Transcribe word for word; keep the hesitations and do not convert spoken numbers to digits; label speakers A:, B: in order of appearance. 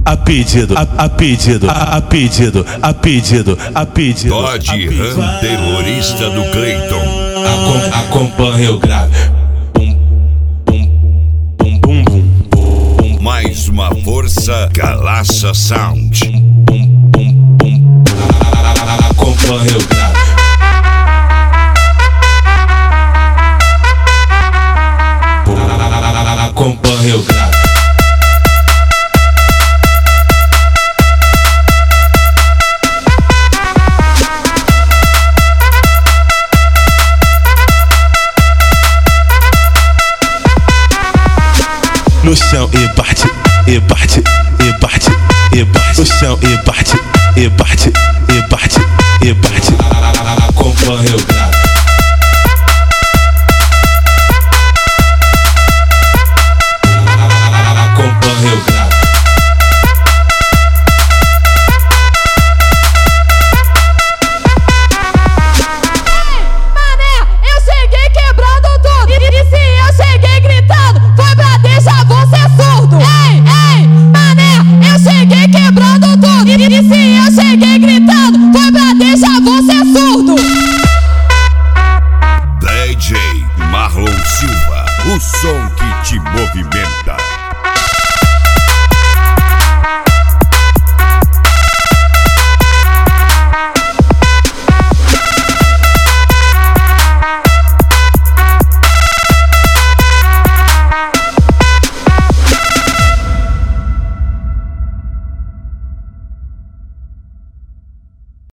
A: A pedido, a, a pedido, a, a pedido, a pedido, a pedido.
B: Dodge Ram, terrorista do Cleiton.
A: Acom, acompanha o grave. Bum, bum, bum, bum, bum, bum.
B: Mais uma força, Galaça Sound.
A: Bum, bum, bum. Acompanha o grave. Acompanha o grave. No chão e bate, e bate, e bate, e bate. No chão e bate, e bate, e bate, e bate. Acompanha o grave. Acompanha o grave.
C: Mané, eu cheguei quebrando tudo. E, e se eu cheguei gritando, foi pra deixar você surdo. Ei, ei, mané, eu cheguei quebrando tudo. E, e se eu cheguei gritando, foi pra deixar você surdo.
B: D J Marlon Silva, o som que te movimenta.